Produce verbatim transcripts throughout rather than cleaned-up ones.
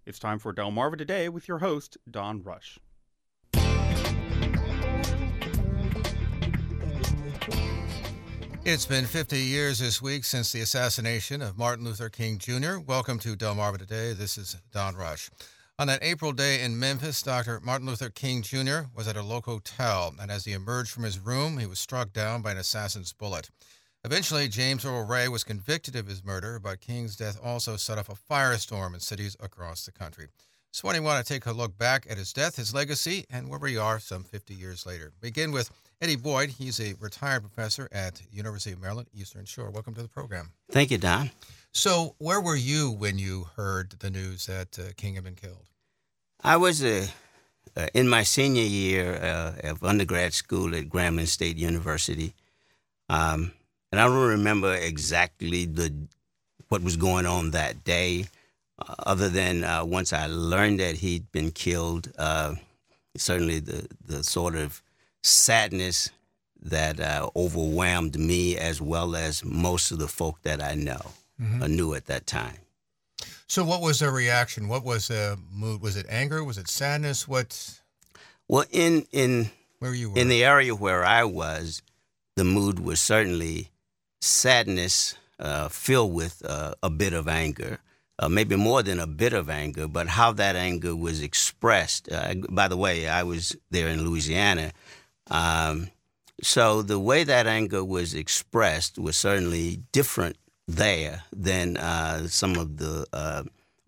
It's time for Delmarva Today with your host, Don Rush. It's been fifty years this week since the assassination of Martin Luther King Junior Welcome to Delmarva Today. This is Don Rush. On that April day in Memphis, Doctor Martin Luther King Junior was at a local hotel, and as he emerged from his room, he was struck down by an assassin's bullet. Eventually, James Earl Ray was convicted of his murder, but King's death also set off a firestorm in cities across the country. So we want to take a look back at his death, his legacy, and where we are some fifty years later. Begin with Eddie Boyd. He's a retired professor at University of Maryland, Eastern Shore. Welcome to the program. Thank you, Don. So where were you when you heard the news that uh, King had been killed? I was uh, uh, in my senior year uh, of undergrad school at Grambling State University. Um, and I don't remember exactly the what was going on that day, uh, other than uh, once I learned that he'd been killed, uh, certainly the, the sort of sadness that uh, overwhelmed me as well as most of the folk that I know, mm-hmm. uh, knew at that time. So what was their reaction? What was the mood? Was it anger? Was it sadness? What? Well, in in where you were? In the area where I was, the mood was certainly sadness, uh, filled with uh, a bit of anger, uh, maybe more than a bit of anger, but how that anger was expressed. Uh, by the way, I was there in Louisiana. Um, so the way that anger was expressed was certainly different there than uh, some of the uh,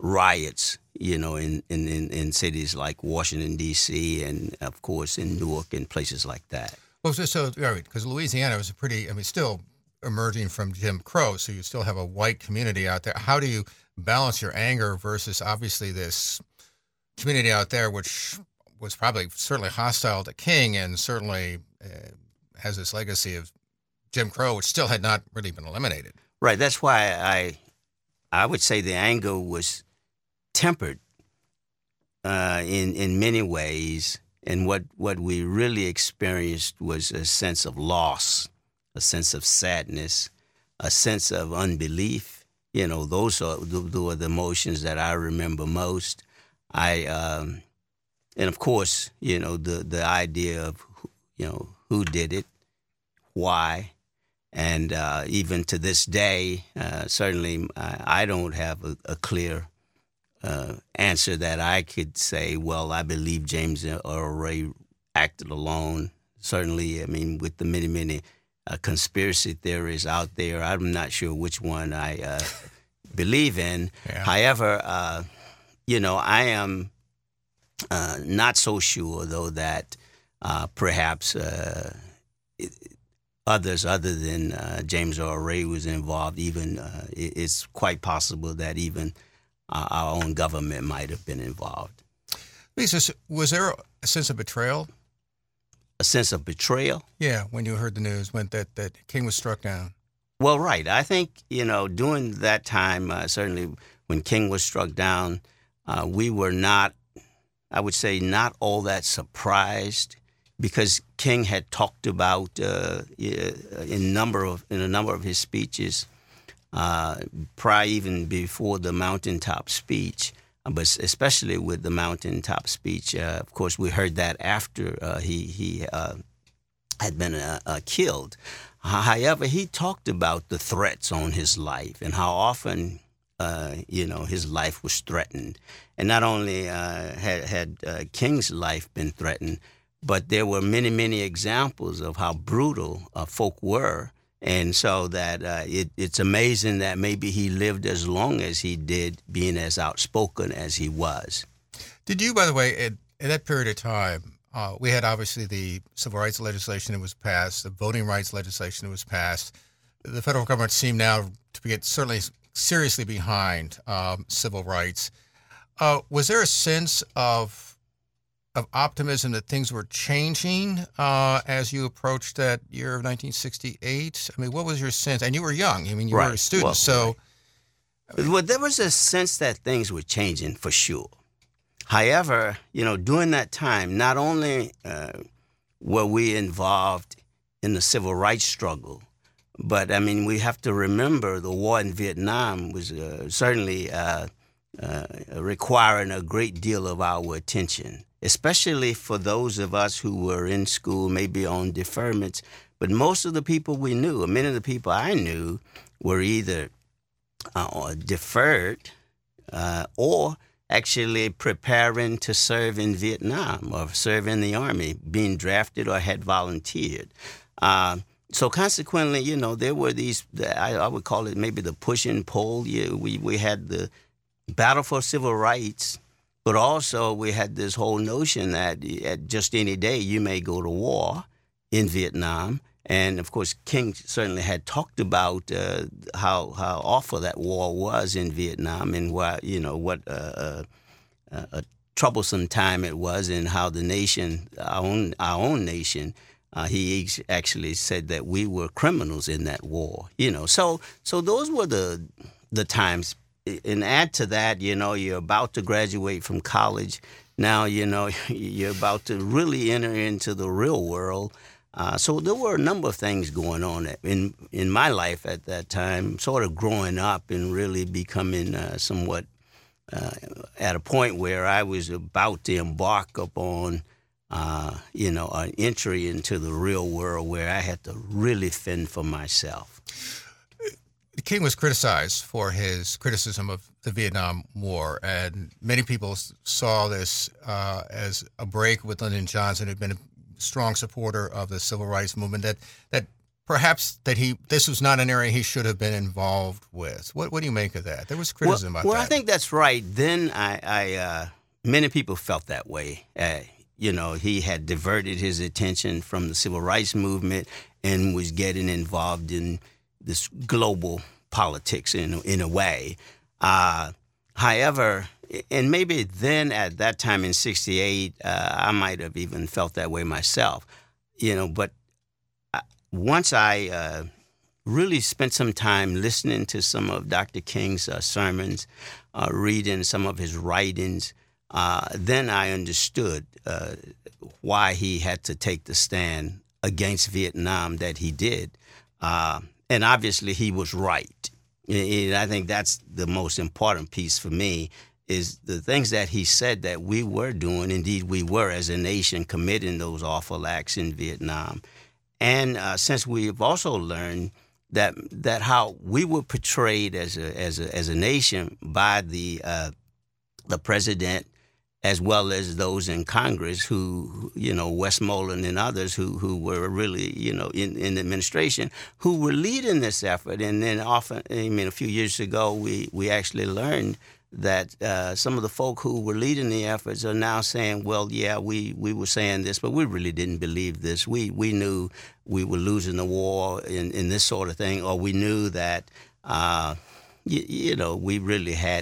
riots, you know, in, in, in cities like Washington, D C, and, of course, in Newark and places like that. Well, so, so all right, because Louisiana was a pretty, I mean, still emerging from Jim Crow, so you still have a white community out there. How do you balance your anger versus, obviously, this community out there, which was probably certainly hostile to King and certainly uh, has this legacy of Jim Crow, which still had not really been eliminated? Right. That's why I I would say the anger was tempered uh, in in many ways. And what, what we really experienced was a sense of loss, a sense of sadness, a sense of unbelief. You know, those are, those are the emotions that I remember most. I um, and of course, you know, the, the idea of, you know, who did it, why. And uh, even to this day, uh, certainly I, I don't have a, a clear uh, answer that I could say, well, I believe James Earl Ray acted alone. Certainly, I mean, with the many, many uh, conspiracy theories out there, I'm not sure which one I uh, believe in. Yeah. However, uh, you know, I am uh, not so sure, though, that uh, perhaps uh, it, Others other than uh, James Earl Ray was involved. Even uh, it's quite possible that even uh, our own government might have been involved. Lisa, was there a sense of betrayal? A sense of betrayal? Yeah, when you heard the news, when that, that King was struck down. Well, right. I think, you know, during that time, uh, certainly when King was struck down, uh, we were not, I would say, not all that surprised, because King had talked about uh, in number of in a number of his speeches, uh, prior even before the mountaintop speech, but especially with the mountaintop speech. Uh, of course, we heard that after uh, he he uh, had been uh, uh, killed. However, he talked about the threats on his life and how often uh, you know his life was threatened, and not only uh, had had uh, King's life been threatened, but there were many, many examples of how brutal uh, folk were. And so that uh, it, it's amazing that maybe he lived as long as he did, being as outspoken as he was. Did you, by the way, at, at that period of time, uh, we had obviously the civil rights legislation that was passed, the voting rights legislation that was passed. The federal government seemed now to be certainly seriously behind um, civil rights. Uh, was there a sense of of optimism that things were changing uh, as you approached that year of nineteen sixty-eight? I mean, what was your sense? And you were young. I mean, you right. were a student. Well, so, right. well, there was a sense that things were changing for sure. However, you know, during that time, not only uh, were we involved in the civil rights struggle, but I mean, we have to remember the war in Vietnam was uh, certainly uh, uh, requiring a great deal of our attention, especially for those of us who were in school, maybe on deferments. But most of the people we knew, or many of the people I knew, were either uh, deferred uh, or actually preparing to serve in Vietnam or serve in the Army, being drafted or had volunteered. Uh, so consequently, you know, there were these, I, I would call it maybe the push and pull. Yeah, we, we had the battle for civil rights, but also we had this whole notion that at just any day you may go to war in Vietnam. And of course, King certainly had talked about uh, how how awful that war was in Vietnam, and why, you know, what uh, uh, a troublesome time it was, and how the nation, our own our own nation, uh, he actually said that we were criminals in that war. You know, so so those were the the times. And add to that, you know, you're about to graduate from college. Now, you know, you're about to really enter into the real world. Uh, so there were a number of things going on in in my life at that time, sort of growing up and really becoming uh, somewhat uh, at a point where I was about to embark upon, uh, you know, an entry into the real world where I had to really fend for myself. King was criticized for his criticism of the Vietnam War, and many people saw this uh, as a break with Lyndon Johnson, who had been a strong supporter of the civil rights movement, that that perhaps that he this was not an area he should have been involved with. What what do you make of that? There was criticism well, about well, that. Well, I think that's right. Then I, I uh, many people felt that way. Uh, you know, he had diverted his attention from the civil rights movement and was getting involved in this global politics in in a way. Uh, however, and maybe then at that time in sixty-eight, uh, I might have even felt that way myself, you know. But once I uh, really spent some time listening to some of Doctor King's uh, sermons, uh, reading some of his writings, uh, then I understood uh, why he had to take the stand against Vietnam that he did. Uh, And obviously he was right. And I think that's the most important piece for me, is the things that he said that we were doing. Indeed, we were as a nation committing those awful acts in Vietnam. And uh, since we've also learned that that how we were portrayed as a as a as a nation by the uh, the president, as well as those in Congress who, you know, Westmoreland and others who, who were really, you know, in, in the administration, who were leading this effort. And then often, I mean, a few years ago, we, we actually learned that uh, some of the folk who were leading the efforts are now saying, well, yeah, we, we were saying this, but we really didn't believe this. We we knew we were losing the war in, in this sort of thing, or we knew that, uh, you, you know, we really had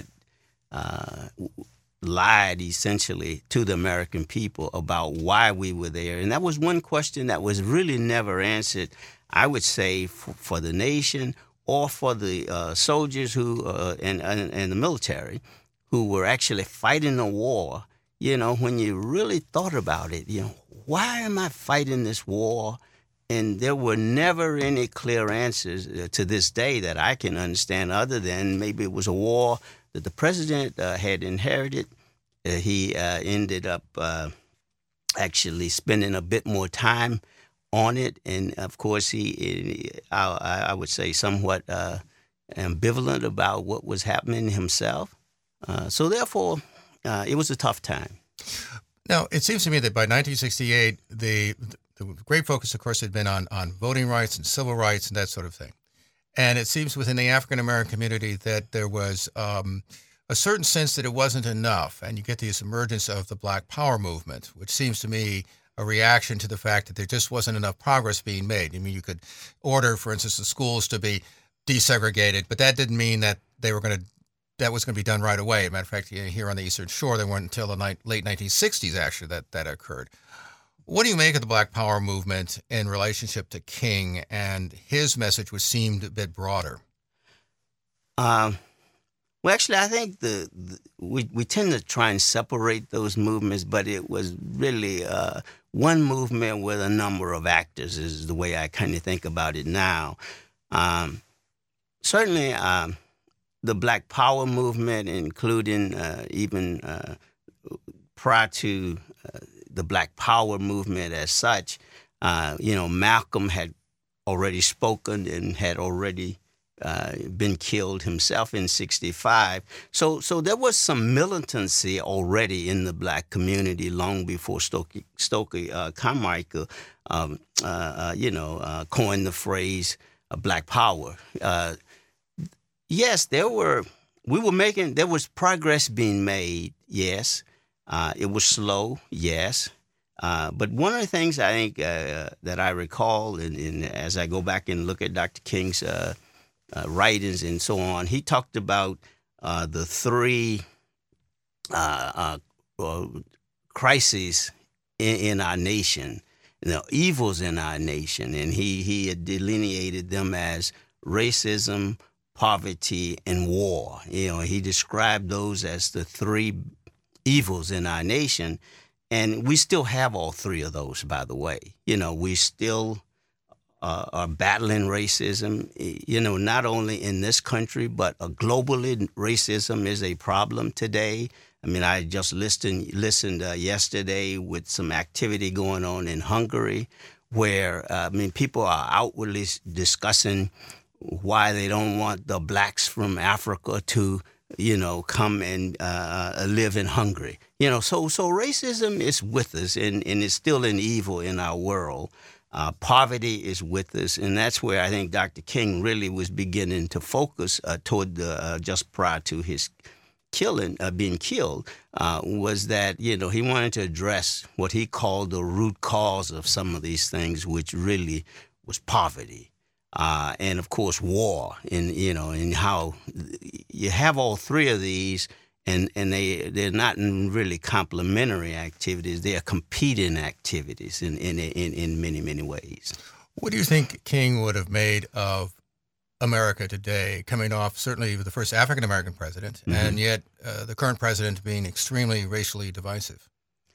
uh, lied essentially to the American people about why we were there. And that was one question that was really never answered, I would say, for, for the nation or for the uh, soldiers who uh, and, and, and the military who were actually fighting the war. You know, when you really thought about it, you know, why am I fighting this war? And there were never any clear answers uh, to this day that I can understand, other than maybe it was a war that the president uh, had inherited. Uh, he uh, ended up uh, actually spending a bit more time on it. And of course, he, he I, I would say, somewhat uh, ambivalent about what was happening himself. Uh, so therefore, uh, it was a tough time. Now, it seems to me that by nineteen sixty-eight, the, the great focus, of course, had been on, on voting rights and civil rights and that sort of thing. And it seems within the African-American community that there was um, a certain sense that it wasn't enough. And you get this emergence of the Black Power movement, which seems to me a reaction to the fact that there just wasn't enough progress being made. I mean, you could order, for instance, the schools to be desegregated, but that didn't mean that they were going to that was going to be done right away. As a matter of fact, here on the Eastern Shore, they weren't until the ni- late nineteen sixties, actually, that that occurred. What do you make of the Black Power movement in relationship to King and his message, which seemed a bit broader? Um, well, actually, I think the, the we we tend to try and separate those movements, but it was really uh, one movement with a number of actors, is the way I kind of think about it now. Um, certainly, um, the Black Power movement, including uh, even uh, prior to uh, the Black Power movement as such, uh, you know, Malcolm had already spoken and had already uh, been killed himself in sixty-five. So, so there was some militancy already in the black community long before Stokely, Stokely uh, Carmichael, um, uh, uh, you know, uh, coined the phrase uh, "Black Power." Uh, yes, there were. We were making. There was progress being made. Yes, uh, it was slow. Yes. Uh, but one of the things I think uh, that I recall, and, and as I go back and look at Doctor King's uh, uh, writings and so on, he talked about uh, the three uh, uh, crises in, in our nation, the evils in our nation, and he, he had delineated them as racism, poverty, and war. You know, he described those as the three evils in our nation. And we still have all three of those, by the way. You know, we still uh, are battling racism, you know, not only in this country, but uh, globally, racism is a problem today. I mean, I just listened, listened uh, yesterday with some activity going on in Hungary where, uh, I mean, people are outwardly discussing why they don't want the blacks from Africa to you know, come and uh, live in Hungary. You know, so so racism is with us, and, and it's still an evil in our world. Uh, poverty is with us, and that's where I think Doctor King really was beginning to focus uh, toward the, uh, just prior to his killing, uh, being killed, uh, was that, you know, he wanted to address what he called the root cause of some of these things, which really was poverty. Uh, and of course, war, and you know, and how you have all three of these, and, and they they're not really complementary activities; they are competing activities in in, in in many many ways. What do you think King would have made of America today, coming off certainly the first African American president, mm-hmm. and yet uh, the current president being extremely racially divisive?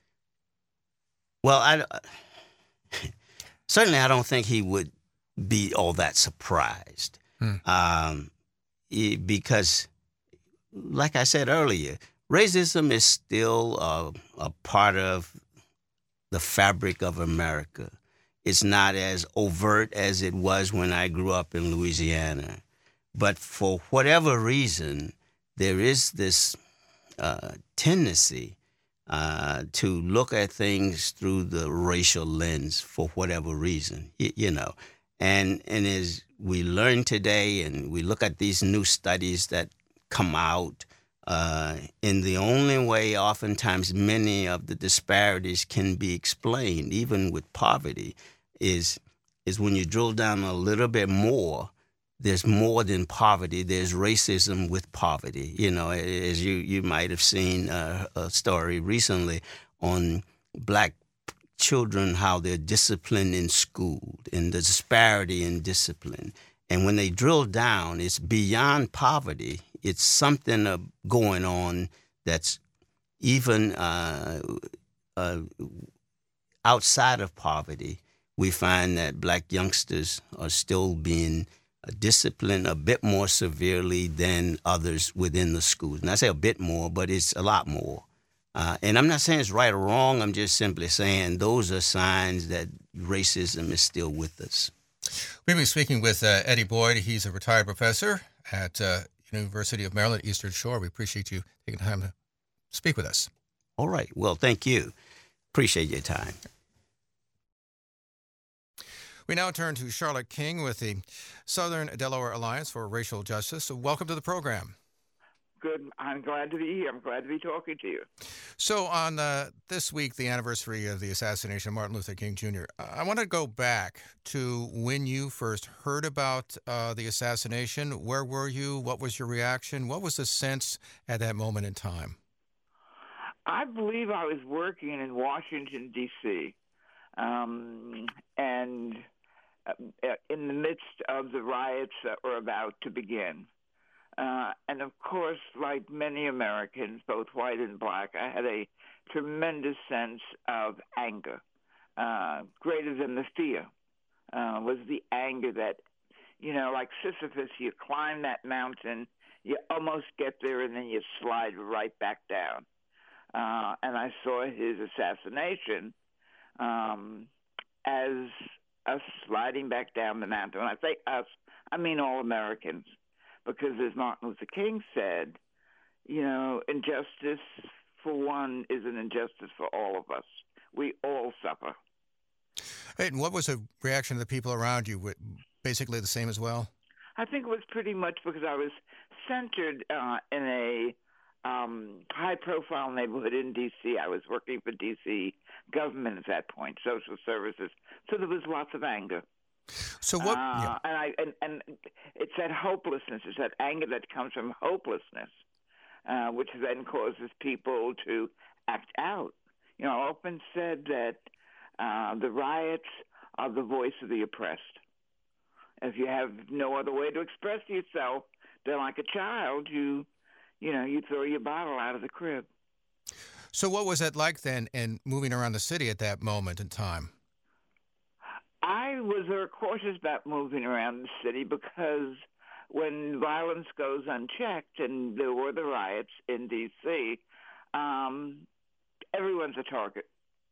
Well, I certainly I don't think he would be all that surprised, hmm. um, because, like I said earlier, racism is still uh, a part of the fabric of America. It's not as overt as it was when I grew up in Louisiana, but for whatever reason, there is this uh, tendency uh, to look at things through the racial lens for whatever reason, you, you know. And and as we learn today, and we look at these new studies that come out, uh, in the only way oftentimes many of the disparities can be explained, even with poverty, is is when you drill down a little bit more, there's more than poverty. There's racism with poverty. You know, as you, you might have seen uh, a story recently on black children, how they're disciplined in school and the disparity in discipline. And when they drill down, it's beyond poverty. It's something uh, going on that's even uh, uh, outside of poverty. We find that black youngsters are still being uh, disciplined a bit more severely than others within the schools. And I say a bit more, but it's a lot more. Uh, and I'm not saying it's right or wrong. I'm just simply saying those are signs that racism is still with us. We'll be speaking with uh, Eddie Boyd. He's a retired professor at uh, University of Maryland, Eastern Shore. We appreciate you taking time to speak with us. All right. Well, thank you. Appreciate your time. We now turn to Charlotte King with the Southern Delaware Alliance for Racial Justice. So welcome to the program. Good. I'm glad to be here. I'm glad to be talking to you. So on uh, this week, the anniversary of the assassination of Martin Luther King Junior, I want to go back to when you first heard about uh, the assassination. Where were you? What was your reaction? What was the sense at that moment in time? I believe I was working in Washington, D C, um, and in the midst of the riots that were about to begin. Uh, and of course, like many Americans, both white and black, I had a tremendous sense of anger. Uh, greater than the fear uh, was the anger that, you know, like Sisyphus, you climb that mountain, You almost get there and then you slide right back down. Uh, and I saw his assassination um, as us sliding back down the mountain. When I say us, I mean all Americans, because as Martin Luther King said, you know, injustice for one is an injustice for all of us. We all suffer. Hey, and what was the reaction of the people around you? Basically the same as well? I think it was pretty much because I was centered uh, in a um, high-profile neighborhood in D C. I was working for D C government at that point, social services. So there was lots of anger. So what? Uh, yeah. and, I, and, and it's that hopelessness. It's that anger that comes from hopelessness, uh, which then causes people to act out. You know, I often said that uh, the riots are the voice of the oppressed. If you have no other way to express yourself, then like a child, you, you know, you throw your bottle out of the crib. So what was that like then in moving around the city at that moment in time? I was very cautious about moving around the city because when violence goes unchecked, and there were the riots in D C, um, everyone's a target.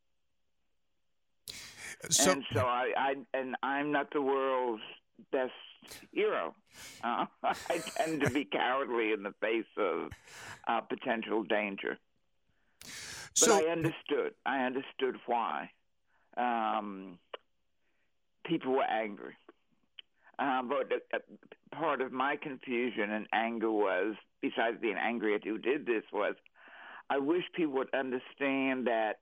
So, and so I, I, and I'm not the world's best hero. Uh, I tend to be cowardly in the face of uh, potential danger. But so, I understood. I understood why. Um, people were angry. Uh, but uh, part of my confusion and anger was, besides being angry at who did this, was I wish people would understand that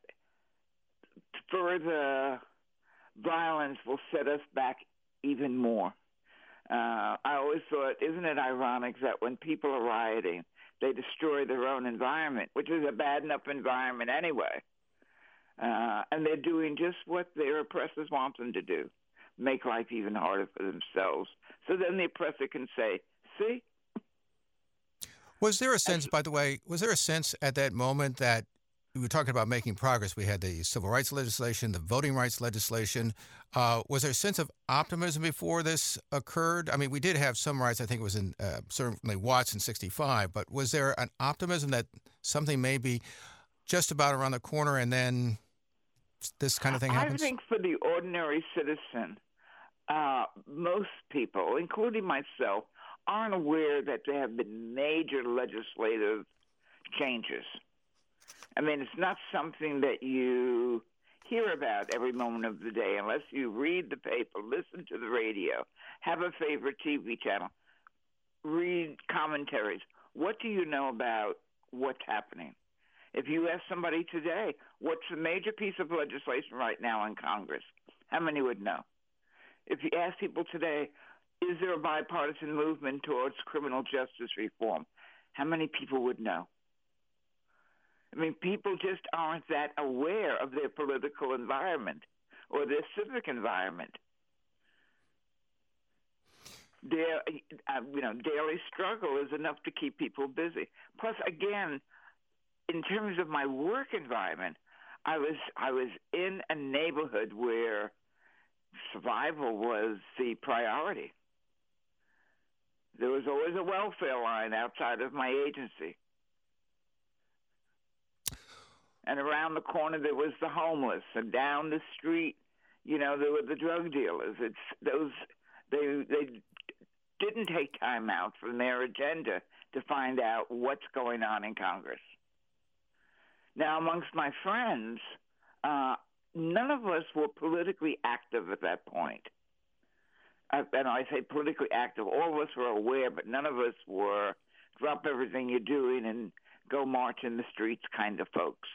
further violence will set us back even more. Uh, I always thought, isn't it ironic that when people are rioting, they destroy their own environment, which is a bad enough environment anyway. Uh, and they're doing just what their oppressors want them to do, make life even harder for themselves. So then the oppressor can say, see? Was there a sense, by the way, was there a sense at that moment that we were talking about making progress? We had the civil rights legislation, the voting rights legislation. Uh, was there a sense of optimism before this occurred? I mean, we did have some rights. I think it was in uh, certainly Watts in sixty-five. But was there an optimism that something may be just about around the corner and then this kind of thing happens? I think for the ordinary citizen, uh, most people, including myself, aren't aware that there have been major legislative changes. I mean, it's not something that you hear about every moment of the day unless you read the paper, listen to the radio, have a favorite T V channel, read commentaries. What do you know about what's happening? If you ask somebody today, what's the major piece of legislation right now in Congress, how many would know? If you ask people today, is there a bipartisan movement towards criminal justice reform, how many people would know? I mean, people just aren't that aware of their political environment or their civic environment. Their, uh, you know, daily struggle is enough to keep people busy. Plus, again, in terms of my work environment, I was I was in a neighborhood where survival was the priority. There was always a welfare line outside of my agency. And around the corner there was the homeless, and down the street, you know, there were the drug dealers. It's those they they didn't take time out from their agenda to find out what's going on in Congress. Now, amongst my friends, uh, none of us were politically active at that point. Uh, and I say politically active. All of us were aware, but none of us were drop everything you're doing and go march in the streets kind of folks.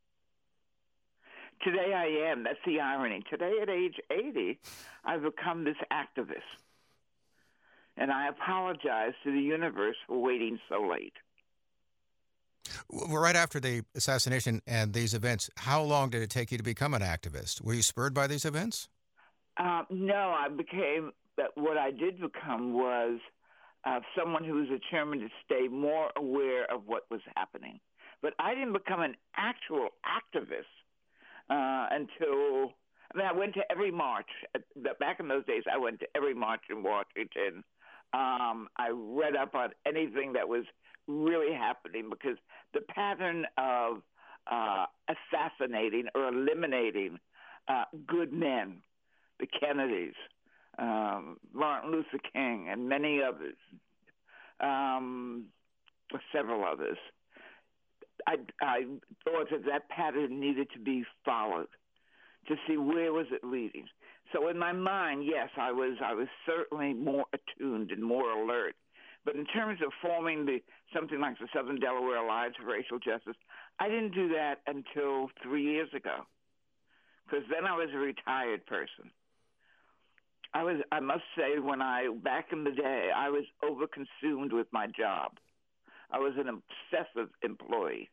Today I am. That's the irony. Today at age eighty, I've become this activist. And I apologize to the universe for waiting so late. Well, right after the assassination and these events, how long did it take you to become an activist? Were you spurred by these events? Uh, no, I became, what I did become was uh, someone who was determined to stay more aware of what was happening. But I didn't become an actual activist uh, until, I mean, I went to every march. Back in those days, I went to every march in Washington. Um, I read up on anything that was really happening because the pattern of uh, assassinating or eliminating uh, good men, the Kennedys, um, Martin Luther King, and many others, um, several others, I, I thought that that pattern needed to be followed to see where was it leading. So in my mind, yes, I was I was certainly more attuned and more alert. But in terms of forming the something like the Southern Delaware Alliance for Racial Justice, I didn't do that until three years ago, because then I was a retired person. I was, I must say, when I back in the day, I was overconsumed with my job. I was an obsessive employee.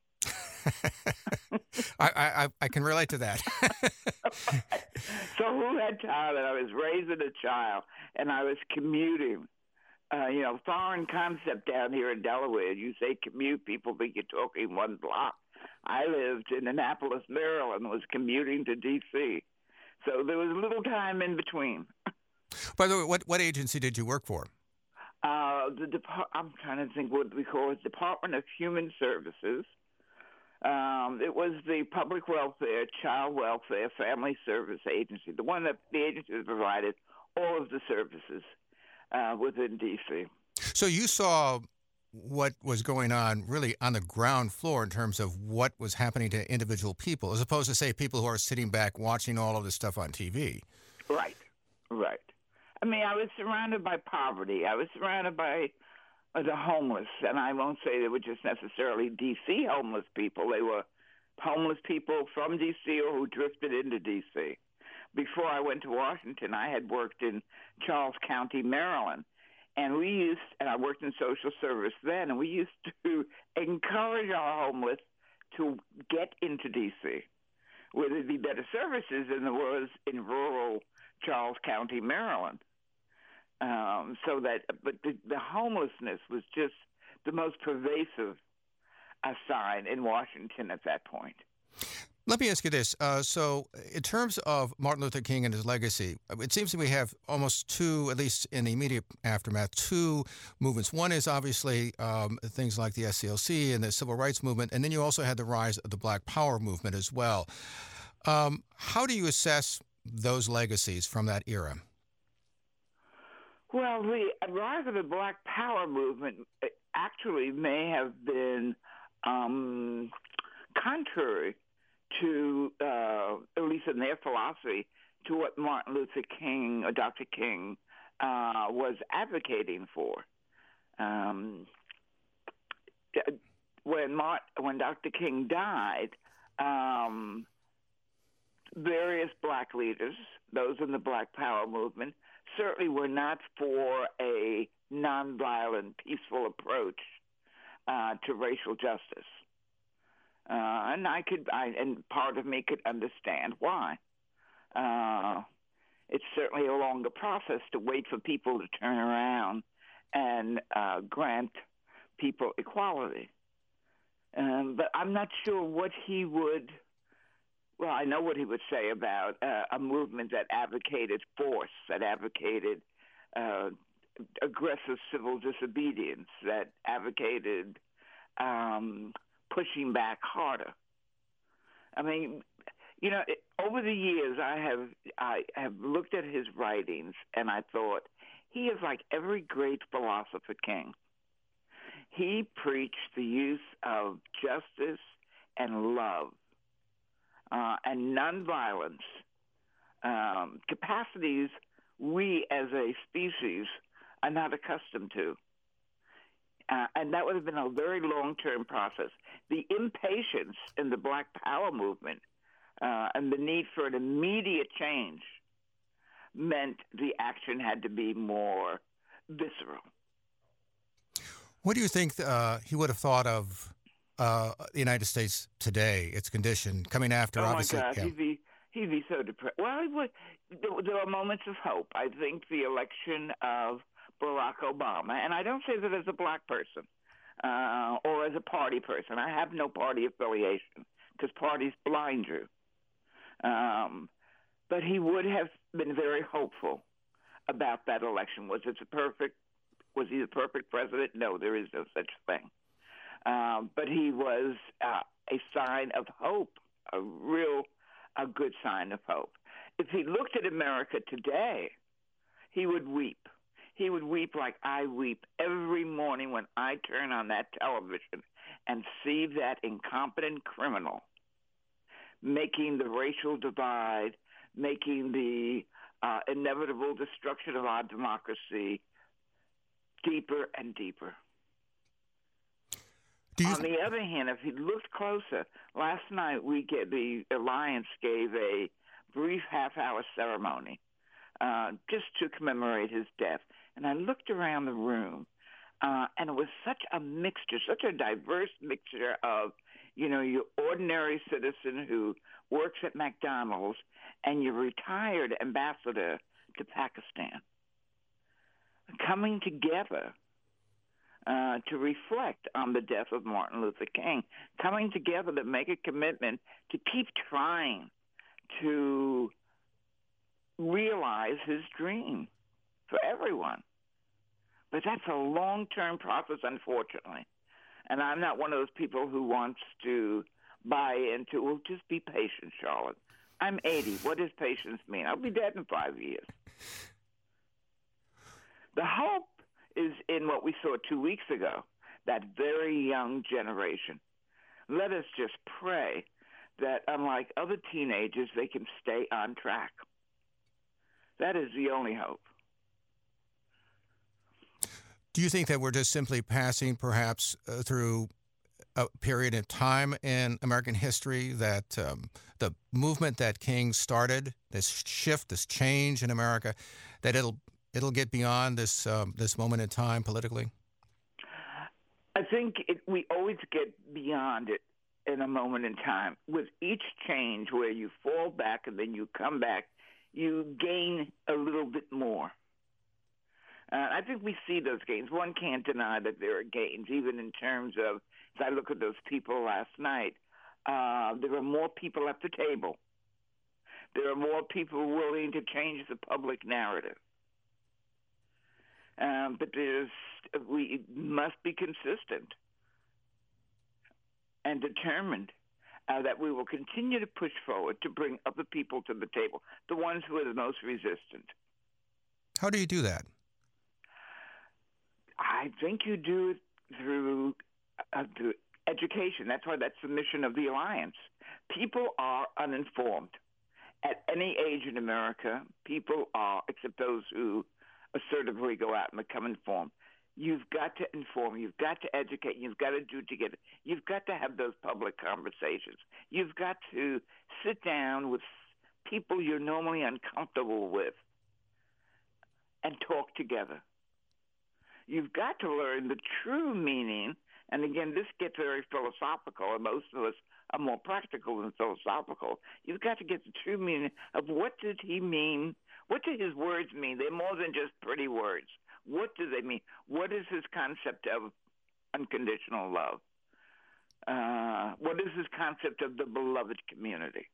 I, I I can relate to that. So who had time? And I was raising a child, and I was commuting. Uh, you know, foreign concept down here in Delaware. You say commute, people think you're talking one block. I lived in Annapolis, Maryland, was commuting to D C So there was little time in between. By the way, what, what agency did you work for? Uh, the Depart- I'm trying to think what we call it, Department of Human Services. Um, it was the Public Welfare, Child Welfare, Family Service Agency, the one that the agency that provided all of the services uh, within D C So you saw what was going on really on the ground floor in terms of what was happening to individual people, as opposed to, say, people who are sitting back watching all of this stuff on T V. Right, right. I mean, I was surrounded by poverty. I was surrounded by uh, the homeless, and I won't say they were just necessarily D C homeless people. They were homeless people from D C or who drifted into D C Before I went to Washington, I had worked in Charles County, Maryland, and we used, and I worked in social service then, and we used to encourage our homeless to get into D C, where there'd be better services than there was in rural Charles County, Maryland. Um, so that, but the, the homelessness was just the most pervasive uh, sign in Washington at that point. Let me ask you this. Uh, so in terms of Martin Luther King and his legacy, it seems that we have almost two, at least in the immediate aftermath, two movements. One is obviously um, things like the S C L C and the Civil Rights Movement, and then you also had the rise of the Black Power movement as well. Um, how do you assess those legacies from that era? Well, the rise of the Black Power movement actually may have been um, contrary to, uh, at least in their philosophy, to what Martin Luther King or Doctor King uh, was advocating for. Um, when Martin, when Doctor King died, um, various black leaders, those in the Black Power movement, certainly were not for a nonviolent, peaceful approach uh, to racial justice. Uh, and I could, I, and part of me could understand why. Uh, it's certainly a longer process to wait for people to turn around and uh, grant people equality. Um, but I'm not sure what he would. Well, I know what he would say about uh, a movement that advocated force, that advocated uh, aggressive civil disobedience, that advocated um, pushing back harder. I mean, you know, it, over the years, I have I have looked at his writings, and I thought he is like every great philosopher king. He preached the use of justice and love. Uh, and nonviolence, um, capacities we as a species are not accustomed to. Uh, and that would have been a very long-term process. The impatience in the Black Power movement uh, and the need for an immediate change meant the action had to be more visceral. What do you think uh, he would have thought of Uh, the United States today, its condition, coming after, oh obviously? Oh, my God, yeah. he'd be, he'd be so depressed. Well, he would, there, there are moments of hope. I think the election of Barack Obama, and I don't say that as a black person uh, or as a party person. I have no party affiliation because parties blind you. Um, but he would have been very hopeful about that election. Was it a perfect Was he the perfect president? No, there is no such thing. Um, but he was uh, a sign of hope, a real, a good sign of hope. If he looked at America today, he would weep. He would weep like I weep every morning when I turn on that television and see that incompetent criminal making the racial divide, making the uh, inevitable destruction of our democracy deeper and deeper. Do you On the other hand, if he looked closer, last night we get, the Alliance gave a brief half-hour ceremony uh, just to commemorate his death. And I looked around the room, uh, and it was such a mixture, such a diverse mixture of, you know, your ordinary citizen who works at McDonald's and your retired ambassador to Pakistan coming together uh, to reflect on the death of Martin Luther King, coming together to make a commitment to keep trying to realize his dream for everyone. But that's a long-term process, unfortunately. And I'm not one of those people who wants to buy into, well, just be patient, Charlotte. I'm eighty. What does patience mean? I'll be dead in five years. The hope is in what we saw two weeks ago, that very young generation. Let us just pray that, unlike other teenagers, they can stay on track. That is the only hope. Do you think that we're just simply passing perhaps uh, through a period of time in American history, that um, the movement that King started, this shift, this change in America, that it'll it'll get beyond this um, this moment in time politically? I think it, we always get beyond it in a moment in time. With each change where you fall back and then you come back, you gain a little bit more. Uh, I think we see those gains. One can't deny that there are gains, even in terms of, as I look at those people last night, uh, there are more people at the table. There are more people willing to change the public narrative. Um, but there's, we must be consistent and determined uh, that we will continue to push forward to bring other people to the table, the ones who are the most resistant. How do you do that? I think you do it through, uh, through education. That's why that's the mission of the Alliance. People are uninformed. At any age in America, people are, except those who assertively go out and become informed. You've got to inform. You've got to educate. You've got to do together. You've got to have those public conversations. You've got to sit down with people you're normally uncomfortable with and talk together. You've got to learn the true meaning, and again, this gets very philosophical, and most of us are more practical than philosophical. You've got to get the true meaning of what did he mean, what did his words mean? They're more than just pretty words. What do they mean? What is his concept of unconditional love? Uh, what is his concept of the beloved community?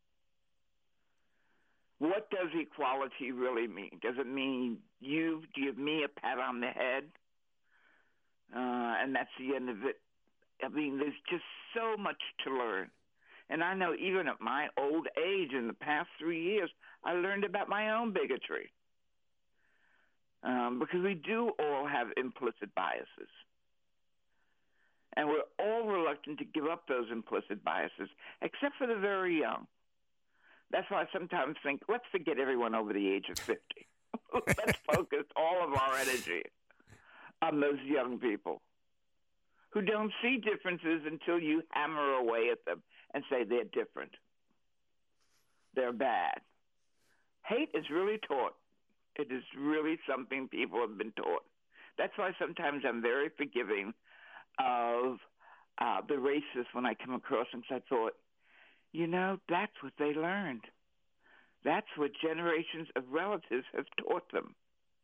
What does equality really mean? Does it mean you give me a pat on the head, uh, and that's the end of it? I mean, there's just so much to learn. And I know even at my old age, in the past three years, I learned about my own bigotry. Um, because we do all have implicit biases. And we're all reluctant to give up those implicit biases, except for the very young. That's why I sometimes think, let's forget everyone over the age of fifty. Let's focus all of our energy on those young people who don't see differences until you hammer away at them and say they're different. They're bad. Hate is really taught. It is really something people have been taught. That's why sometimes I'm very forgiving of uh, the racists when I come across them, because I thought, you know, that's what they learned. That's what generations of relatives have taught them.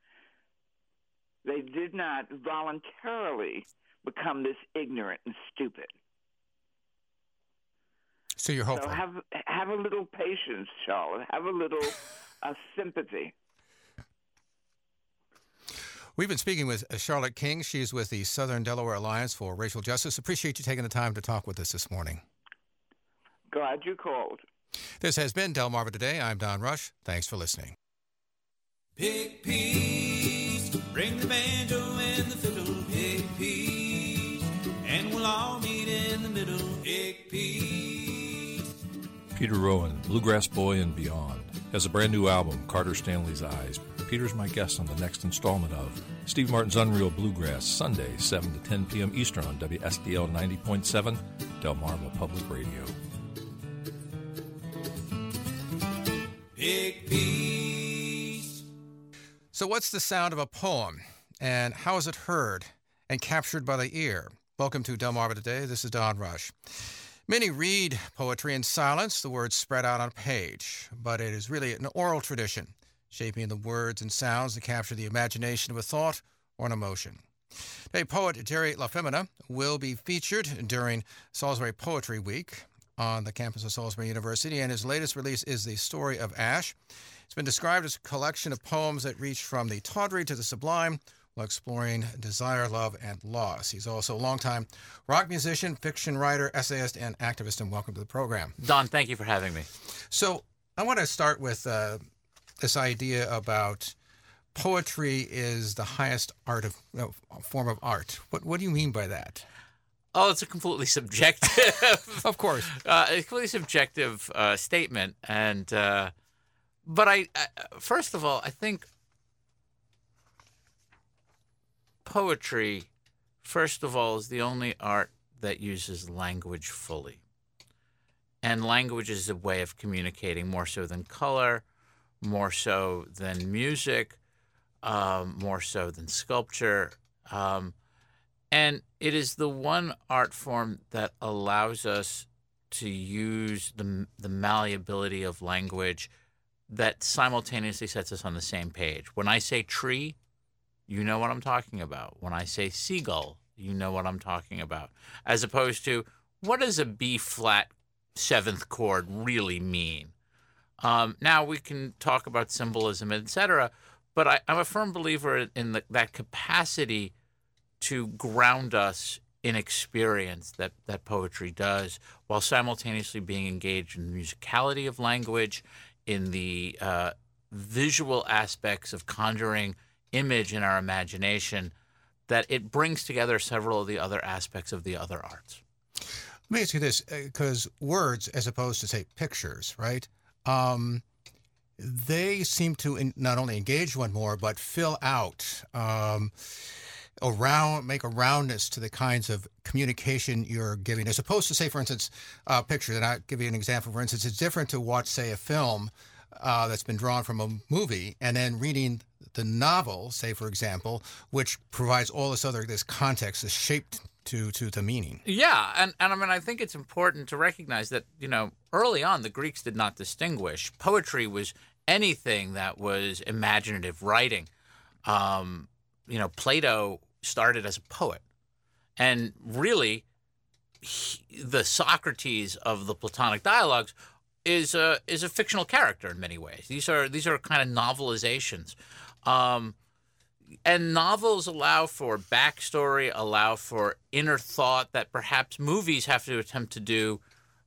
They did not voluntarily become this ignorant and stupid. So you're hopeful. So have, have a little patience, Charlotte. Have a little uh, sympathy. We've been speaking with Charlotte King. She's with the Southern Delaware Alliance for Racial Justice. Appreciate you taking the time to talk with us this morning. Glad you called. This has been Delmarva Today. I'm Don Rush. Thanks for listening. Pick peas, bring the banjo and the fiddle. Pick peas, and we'll all meet in the middle. Pick peas. Peter Rowan, Bluegrass Boy and Beyond, has a brand new album, Carter Stanley's Eyes. Peter's my guest on the next installment of Steve Martin's Unreal Bluegrass, Sunday, seven to ten p.m. Eastern on W S D L ninety point seven, Delmarva Public Radio. Big peas. So what's the sound of a poem, and how is it heard and captured by the ear? Welcome to Delmarva Today. This is Don Rush. Many read poetry in silence, the words spread out on a page, but it is really an oral tradition, shaping the words and sounds to capture the imagination of a thought or an emotion. Today, poet Jerry LaFemina will be featured during Salisbury Poetry Week on the campus of Salisbury University, and his latest release is The Story of Ash. It's been described as a collection of poems that reach from the tawdry to the sublime while exploring desire, love, and loss. He's also a longtime rock musician, fiction writer, essayist, and activist, and welcome to the program. Don, thank you for having me. So I want to start with uh, this idea about poetry is the highest art of no, form of art. What what do you mean by that? Oh, it's a completely subjective, Of course, uh, a completely subjective uh, statement, and uh, but I, I first of all, I think poetry, first of all, is the only art that uses language fully, and language is a way of communicating more so than color, more so than music, um, more so than sculpture. Um, and it is the one art form that allows us to use the, the malleability of language that simultaneously sets us on the same page. When I say tree, you know what I'm talking about. When I say seagull, you know what I'm talking about. As opposed to, what does a B-flat seventh chord really mean? Um, now we can talk about symbolism, et cetera, but I, I'm a firm believer in the, that capacity to ground us in experience that, that poetry does, while simultaneously being engaged in the musicality of language, in the uh, visual aspects of conjuring image in our imagination, that it brings together several of the other aspects of the other arts. let me ask you this, because words, as opposed to, say, pictures, right? Um, they seem to in, not only engage one more, but fill out, um, around, make a roundness to the kinds of communication you're giving, as opposed to, say, for instance, a picture. And I'll give you an example. For instance, it's different to watch, say, a film uh, that's been drawn from a movie, and then reading the novel, say, for example, which provides all this other, this context, this shape to, to the meaning. Yeah, and, and I mean, I think it's important to recognize that, you know, early on, the Greeks did not distinguish. Poetry was anything that was imaginative writing. Um, you know, Plato started as a poet. And really, he, the Socrates of the Platonic dialogues is a, is a fictional character in many ways. These are, these are kind of novelizations. Um, and novels allow for backstory, allow for inner thought that perhaps movies have to attempt to do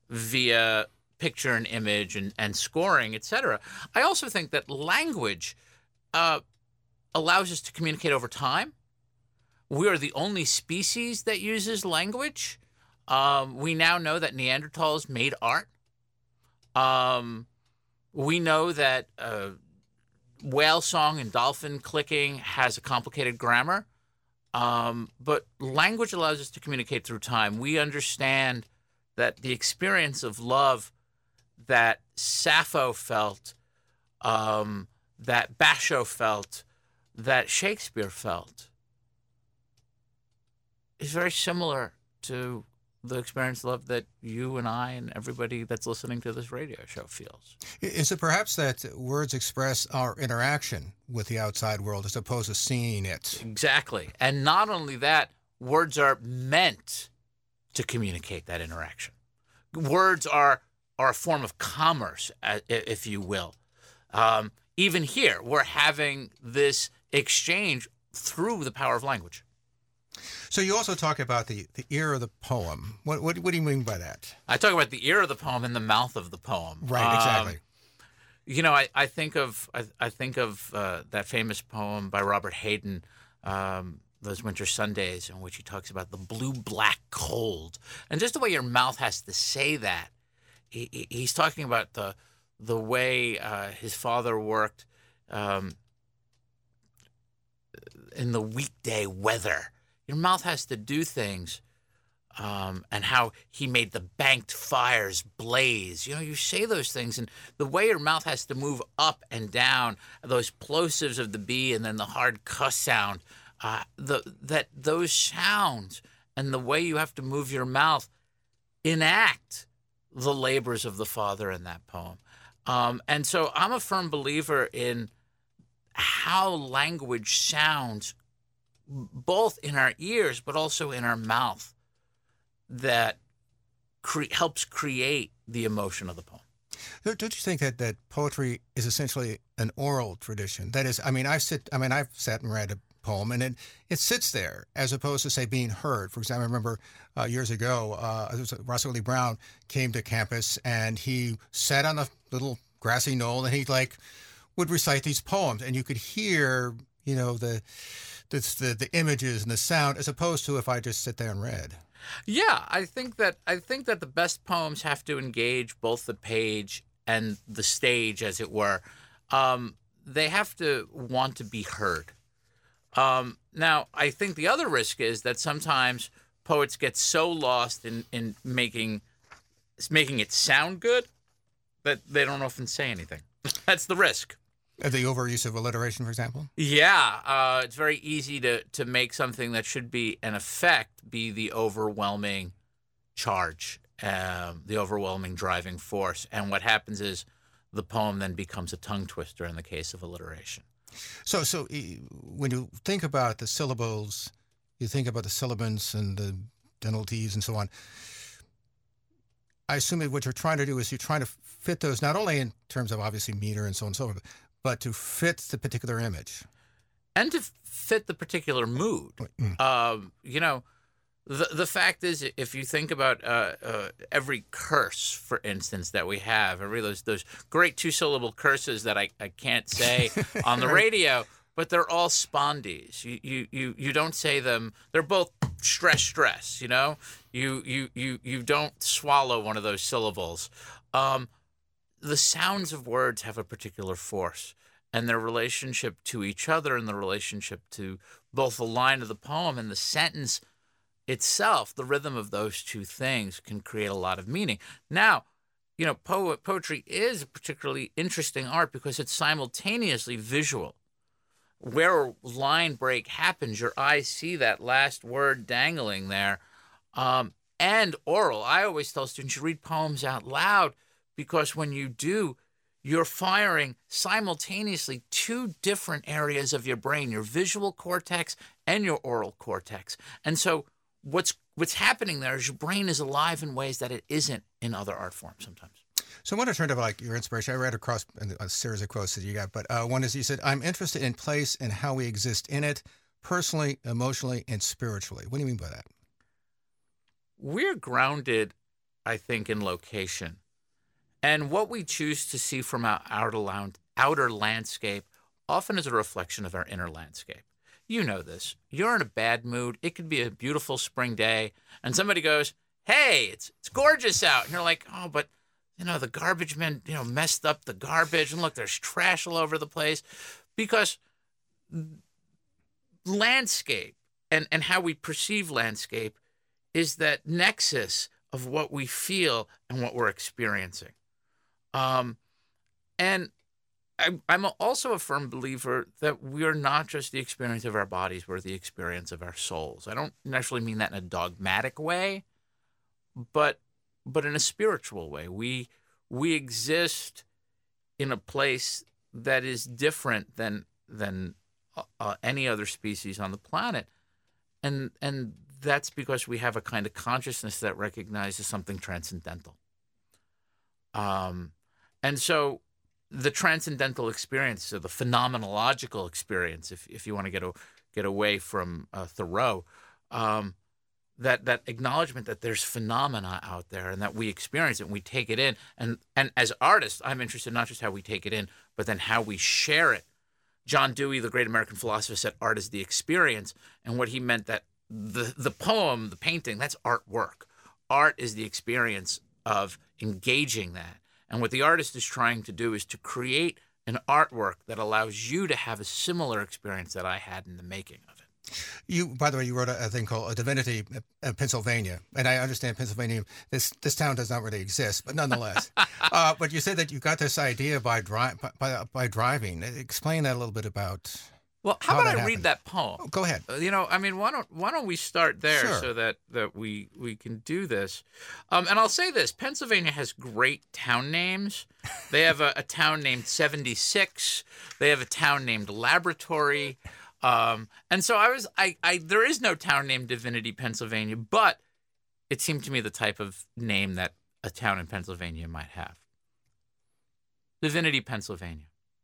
via picture and image and, and scoring, et cetera. I also think that language uh, allows us to communicate over time. We are the only species that uses language. Um, we now know that Neanderthals made art. Um, we know that uh, whale song and dolphin clicking has a complicated grammar. Um, but language allows us to communicate through time. We understand that the experience of love that Sappho felt, um, that Basho felt, that Shakespeare felt, is very similar to the experience of love that you and I and everybody that's listening to this radio show feels. Is it perhaps that words express our interaction with the outside world as opposed to seeing it? Exactly. And not only that, words are meant to communicate that interaction. Words are, are a form of commerce, if you will. Um, even here, we're having this exchange through the power of language. So you also talk about the, the ear of the poem. What, what what do you mean by that? I talk about the ear of the poem and the mouth of the poem. Right, exactly. Um, you know, I, I think of I, I think of uh, that famous poem by Robert Hayden, um, Those Winter Sundays, in which he talks about the blue-black cold, and just the way your mouth has to say that. He, he, he's talking about the the way uh, his father worked um, in the weekday weather. Your mouth has to do things, um, and how he made the banked fires blaze. You know, you say those things, and the way your mouth has to move up and down, those plosives of the B and then the hard cuss sound, uh, the that those sounds and the way you have to move your mouth enact the labors of the father in that poem. Um, and so I'm a firm believer in how language sounds both in our ears, but also in our mouth, that cre- helps create the emotion of the poem. Don't you think that, that poetry is essentially an oral tradition? That is, I mean, I've sit, I mean, I've sat and read a poem, and it, it sits there as opposed to, say, being heard. For example, I remember uh, years ago, uh, it was Russell Lee Brown came to campus, and he sat on a little grassy knoll, and he like would recite these poems, and you could hear, you know, the the the, the images and the sound, as opposed to if I just sit there and read. Yeah, I think that I think that the best poems have to engage both the page and the stage, as it were. Um, they have to want to be heard. Um, now, I think the other risk is that sometimes poets get so lost in, in making making it sound good that they don't often say anything. That's the risk. The overuse of alliteration, for example? Yeah, uh, it's very easy to, to make something that should be an effect be the overwhelming charge, um, the overwhelming driving force. And what happens is the poem then becomes a tongue twister in the case of alliteration. So, so when you think about the syllables, you think about the sibilants and the dental T's and so on. I assume that what you're trying to do is you're trying to fit those not only in terms of obviously meter and so on and so forth, but to fit the particular image. And to fit the particular mood. Mm. Um, you know, the the fact is, if you think about uh, uh, every curse, for instance, that we have, every those those great two-syllable curses that I, I can't say on the radio, but they're all spondies. You, you you you don't say them. They're both stress stress. You know, you you you you don't swallow one of those syllables. Um, the sounds of words have a particular force, and their relationship to each other, and the relationship to both the line of the poem and the sentence itself, the rhythm of those two things can create a lot of meaning. Now, you know, po- poetry is a particularly interesting art because it's simultaneously visual. Where a line break happens, your eyes see that last word dangling there, um, and oral. I always tell students you read poems out loud because when you do, you're firing simultaneously two different areas of your brain, your visual cortex and your oral cortex. And so what's what's happening there is your brain is alive in ways that it isn't in other art forms sometimes. So I want to turn to like your inspiration. I read across a series of quotes that you got, but uh, one is you said, I'm interested in place and how we exist in it, personally, emotionally, and spiritually. What do you mean by that? We're grounded, I think, in location. And what we choose to see from our outer, outer landscape often is a reflection of our inner landscape. You know this. You're in a bad mood. It could be a beautiful spring day, and somebody goes, hey, it's it's gorgeous out. And you're like, oh, but, you know, the garbage men, you know, messed up the garbage. And look, there's trash all over the place. Because landscape and, and how we perceive landscape is that nexus of what we feel and what we're experiencing. Um, and I, I'm also a firm believer that we are not just the experience of our bodies, we're the experience of our souls. I don't necessarily mean that in a dogmatic way, but but in a spiritual way. We we exist in a place that is different than than uh, any other species on the planet, and and that's because we have a kind of consciousness that recognizes something transcendental. Um, and so the transcendental experience, or the phenomenological experience, if if you want to get get away from uh, Thoreau. Um, that that acknowledgement that there's phenomena out there and that we experience it and we take it in. And, and as artists, I'm interested not just how we take it in, but then how we share it. John Dewey, the great American philosopher, said art is the experience. And what he meant that the, the poem, the painting, that's artwork. Art is the experience of engaging that. And what the artist is trying to do is to create an artwork that allows you to have a similar experience that I had in the making of it. You, by the way, you wrote a, a thing called a Divinity, uh, Pennsylvania, and I understand Pennsylvania. This this town does not really exist, but nonetheless. uh, but you said that you got this idea by dri- by, by driving. Explain that a little bit about. Well, how, how about I that read happened. that poem? Oh, go ahead. Uh, you know, I mean, why don't why don't we start there Sure. so that, that we we can do this? Um, and I'll say this: Pennsylvania has great town names. They have a, a town named seventy-six. They have a town named Laboratory. Um, and so I was, I, I, there is no town named Divinity, Pennsylvania, but it seemed to me the type of name that a town in Pennsylvania might have. Divinity, Pennsylvania.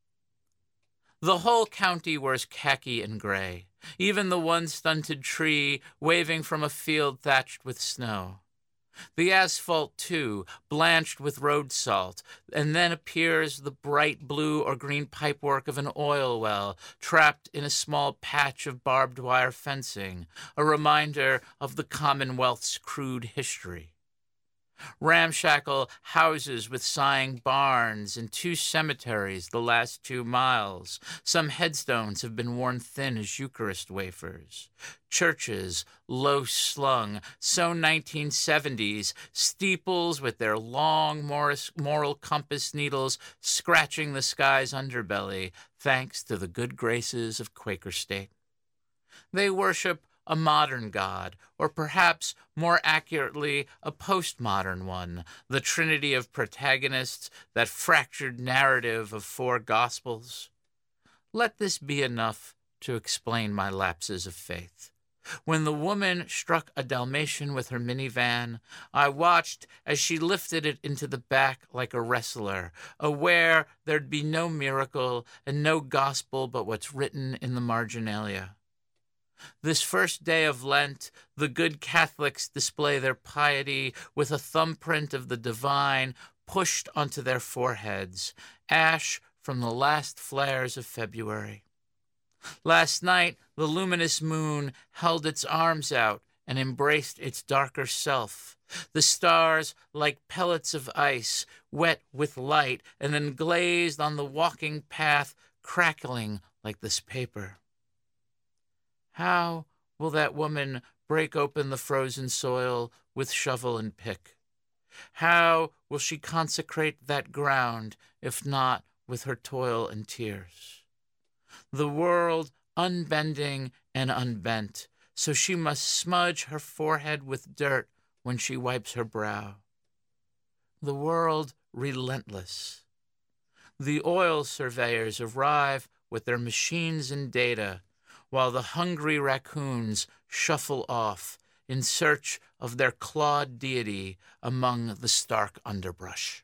The whole county wears khaki and gray, even the one stunted tree waving from a field thatched with snow. The asphalt, too, blanched with road salt, and then appears the bright blue or green pipework of an oil well trapped in a small patch of barbed wire fencing, a reminder of the Commonwealth's crude history. Ramshackle houses with sighing barns and two cemeteries the last two miles. Some headstones have been worn thin as Eucharist wafers. Churches, low slung, so nineteen seventies, steeples with their long Morris, moral compass needles scratching the sky's underbelly, thanks to the good graces of Quaker State. They worship a modern God, or perhaps more accurately, a postmodern one, the trinity of protagonists, that fractured narrative of four gospels. Let this be enough to explain my lapses of faith. When the woman struck a Dalmatian with her minivan, I watched as she lifted it into the back like a wrestler, aware there'd be no miracle and no gospel but what's written in the marginalia. This first day of Lent, the good Catholics display their piety with a thumbprint of the divine pushed onto their foreheads, ash from the last flares of February. Last night, the luminous moon held its arms out and embraced its darker self. The stars, like pellets of ice, wet with light, and then glazed on the walking path, crackling like this paper. How will that woman break open the frozen soil with shovel and pick? How will she consecrate that ground, if not with her toil and tears? The world unbending and unbent, so she must smudge her forehead with dirt when she wipes her brow. The world relentless. The oil surveyors arrive with their machines and data, while the hungry raccoons shuffle off in search of their clawed deity among the stark underbrush.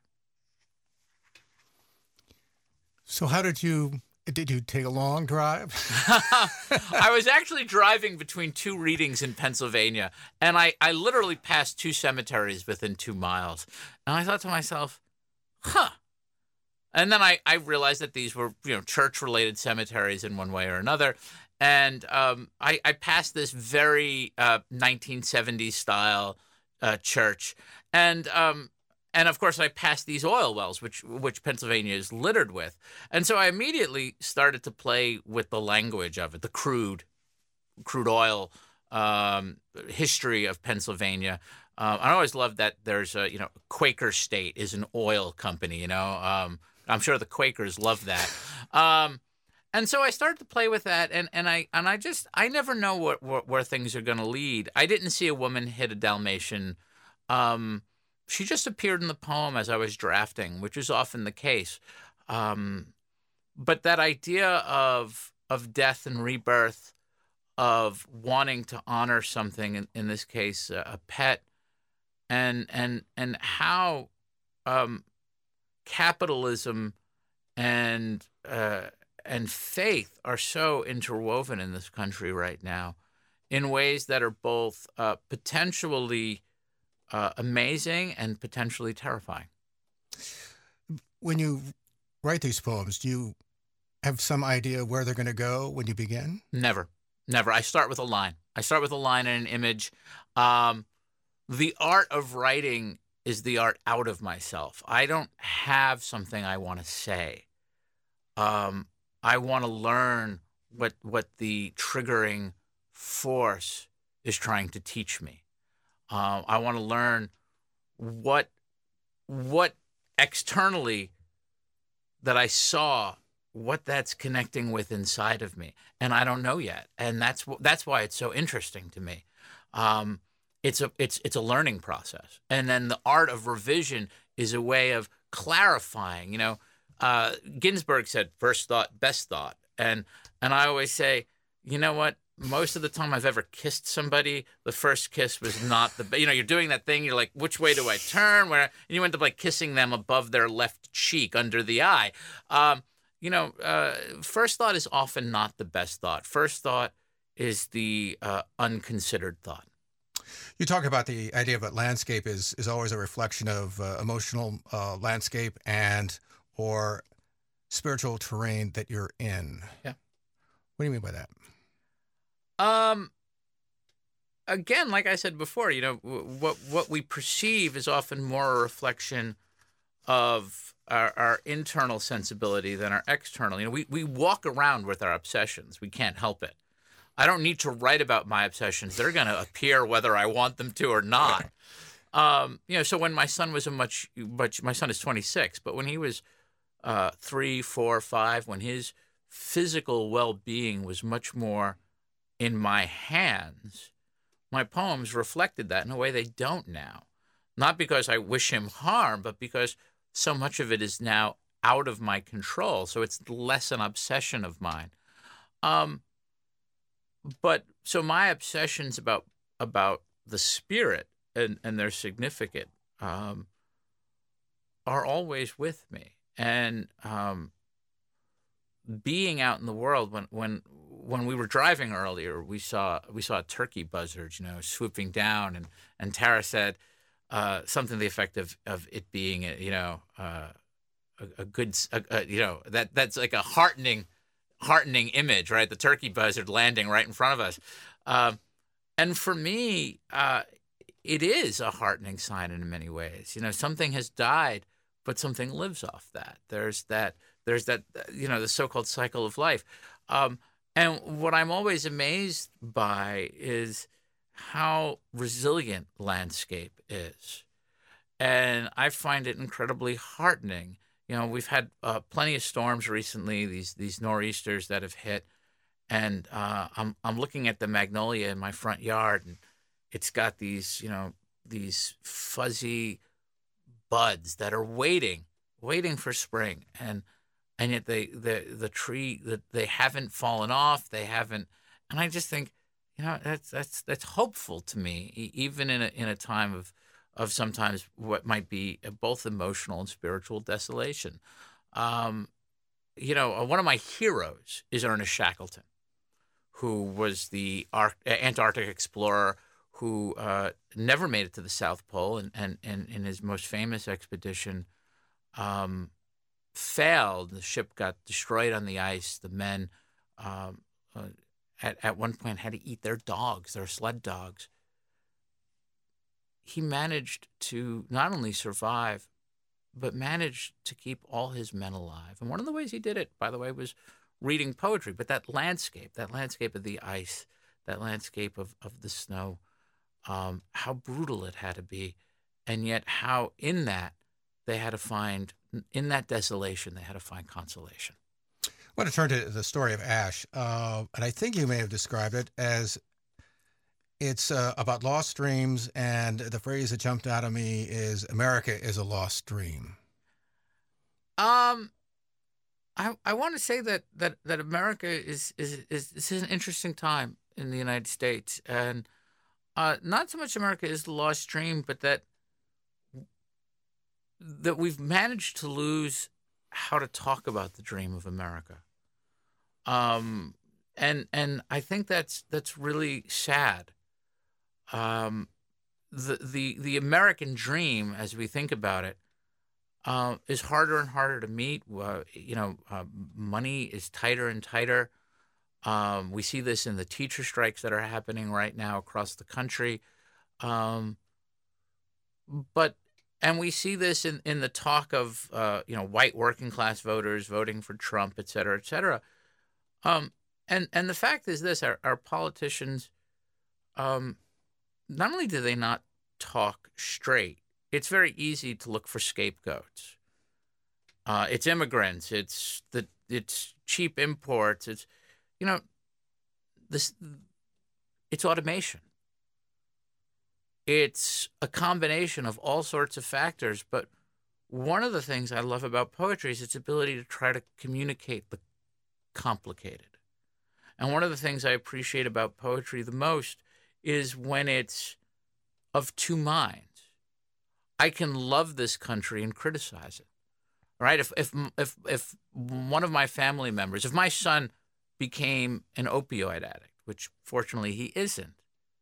So how did you, did you take a long drive? I was actually driving between two readings in Pennsylvania, and I, I literally passed two cemeteries within two miles. And I thought to myself, huh. And then I, I realized that these were, you know, church-related cemeteries in one way or another. And um, I, I passed this very uh, nineteen seventies style uh, church, and um, and of course I passed these oil wells, which which Pennsylvania is littered with. And so I immediately started to play with the language of it, the crude, crude oil um, history of Pennsylvania. Um, I always loved that there's a, you know, Quaker State is an oil company. You know, um, I'm sure the Quakers love that. Um, And so I started to play with that, and, and I and I just I never know what, what where things are going to lead. I didn't see a woman hit a Dalmatian. Um, she just appeared in the poem as I was drafting, which is often the case. Um, but that idea of of death and rebirth, of wanting to honor something, in, in this case a, a pet, and and and how um, capitalism and uh, and faith are so interwoven in this country right now in ways that are both uh, potentially uh, amazing and potentially terrifying. When you write these poems, do you have some idea where they're going to go when you begin? Never. Never. I start with a line. I start with a line and an image. Um, the art of writing is the art out of myself. I don't have something I want to say. Um, I want to learn what what the triggering force is trying to teach me. Uh, I want to learn what what externally that I saw, what that's connecting with inside of me, and I don't know yet. And that's that's why it's so interesting to me. Um, it's a it's it's a learning process, and then the art of revision is a way of clarifying. You know, uh, Ginsberg said, "First thought, best thought," and and I always say, you know what? Most of the time I've ever kissed somebody, the first kiss was not the, you know, you're doing that thing. You're like, which way do I turn? Where, and you end up like kissing them above their left cheek under the eye. Um, you know, uh, first thought is often not the best thought. First thought is the uh, unconsidered thought. You talk about the idea of a landscape is, is always a reflection of uh, emotional uh, landscape and or spiritual terrain that you're in. Yeah. What do you mean by that? Um, again, like I said before, you know, what what we perceive is often more a reflection of our, our internal sensibility than our external. You know, we, we walk around with our obsessions. We can't help it. I don't need to write about my obsessions. They're going to appear whether I want them to or not. Um, you know, so when my son was a much, much, my son is twenty-six, but when he was uh, three, four, five, when his physical well-being was much more in my hands, my poems reflected that in a way they don't now. Not because I wish him harm, but because so much of it is now out of my control. So it's less an obsession of mine. Um, but so my obsessions about about the spirit and, and they're significant um, are always with me. And um, being out in the world, when when when we were driving earlier, we saw we saw a turkey buzzard, you know, swooping down, and, and Tara said uh, something to the effect of, of it being, a, you know, uh, a, a good, a, a, you know, that that's like a heartening, heartening image, right? The turkey buzzard landing right in front of us, um, and for me, uh, it is a heartening sign in many ways. You know, something has died, but something lives off that. There's that. There's that. You know, the so-called cycle of life. Um, And what I'm always amazed by is how resilient landscape is. And I find it incredibly heartening. You know, we've had uh, plenty of storms recently, these these nor'easters that have hit. And uh, I'm I'm looking at the magnolia in my front yard, and it's got these, you know, these fuzzy buds that are waiting, waiting for spring. And And yet they, the the tree, the, they haven't fallen off. They haven't, and I just think, you know, that's that's that's hopeful to me, even in a in a time of of sometimes what might be both emotional and spiritual desolation. Um, you know, one of my heroes is Ernest Shackleton, who was the Ar- Antarctic explorer who uh, never made it to the South Pole, and and, and in his most famous expedition. Um, failed. The ship got destroyed on the ice. The men um, uh, at, at one point had to eat their dogs, their sled dogs. He managed to not only survive, but managed to keep all his men alive. And one of the ways he did it, by the way, was reading poetry. But that landscape, that landscape of the ice, that landscape of, of the snow, um, how brutal it had to be. And yet how in that they had to find, in that desolation, they had to find consolation. I want to turn to the story of Ash, uh, and I think you may have described it as it's uh, about lost dreams, and the phrase that jumped out of me is America is a lost dream. Um, I I want to say that that, that America is is, is this is an interesting time in the United States, and uh, not so much America is the lost dream, but that that we've managed to lose how to talk about the dream of America. Um, and and I think that's that's really sad. Um, the the the American dream, as we think about it, uh, is harder and harder to meet. Uh, you know, uh, money is tighter and tighter. Um, we see this in the teacher strikes that are happening right now across the country. Um, but and we see this in, in the talk of uh, you know, white working class voters voting for Trump, et cetera, et cetera. Um, and and the fact is this: our, our politicians, um, not only do they not talk straight, it's very easy to look for scapegoats. Uh, it's immigrants. It's the it's cheap imports. It's you know this. It's automation. It's a combination of all sorts of factors, but one of the things I love about poetry is its ability to try to communicate the complicated. And one of the things I appreciate about poetry the most is when it's of two minds. I can love this country and criticize it. Right? If if if if one of my family members, if my son became an opioid addict, which fortunately he isn't,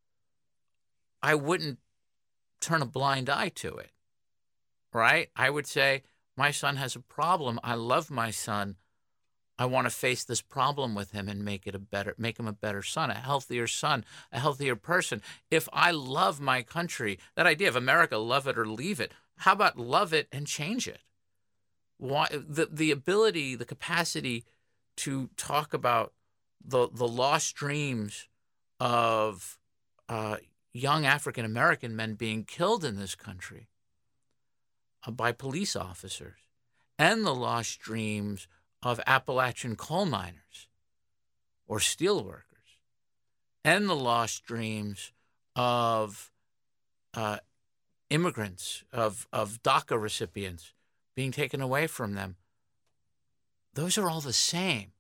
I wouldn't turn a blind eye to it, right? I would say, my son has a problem. I love my son. I want to face this problem with him and make it a better, make him a better son, a healthier son, a healthier person. If I love my country, that idea of America, love it or leave it, how about love it and change it? Why, the, the ability, the capacity to talk about the, the lost dreams of uh, young African-American men being killed in this country uh, by police officers, and the lost dreams of Appalachian coal miners or steel workers, and the lost dreams of uh, immigrants, of, of DACA recipients being taken away from them. Those are all the same.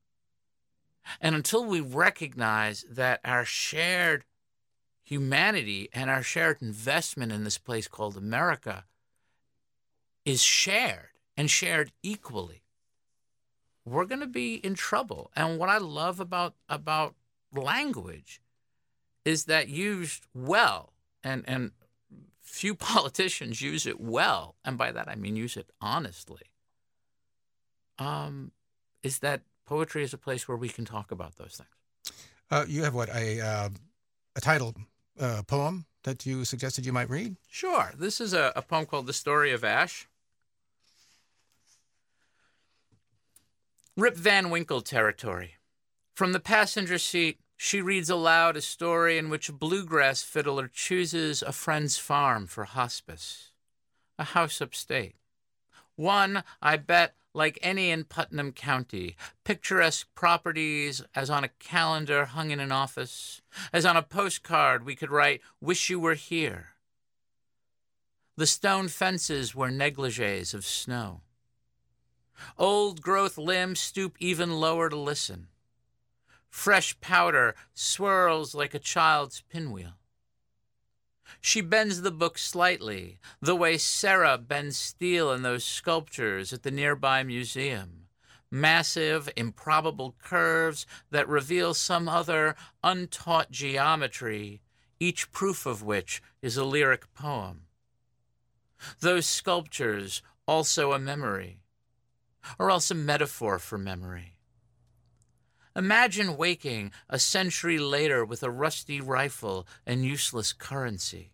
And until we recognize that our shared humanity and our shared investment in this place called America is shared and shared equally, we're going to be in trouble. And what I love about about language is that used well, and, and few politicians use it well, and by that I mean use it honestly, um, is that poetry is a place where we can talk about those things. Uh, you have what, a, uh, a title uh, poem that you suggested you might read? Sure. This is a, a poem called The Story of Ash. Rip Van Winkle territory. From the passenger seat, she reads aloud a story in which a bluegrass fiddler chooses a friend's farm for hospice, a house upstate. One, I bet, like any in Putnam County, picturesque properties as on a calendar hung in an office, as on a postcard we could write, "Wish you were here." The stone fences were negligees of snow. Old-growth limbs stoop even lower to listen. Fresh powder swirls like a child's pinwheel. She bends the book slightly, the way Sarah bends steel in those sculptures at the nearby museum. Massive, improbable curves that reveal some other untaught geometry, each proof of which is a lyric poem. Those sculptures also a memory, or else a metaphor for memory. Imagine waking a century later with a rusty rifle and useless currency.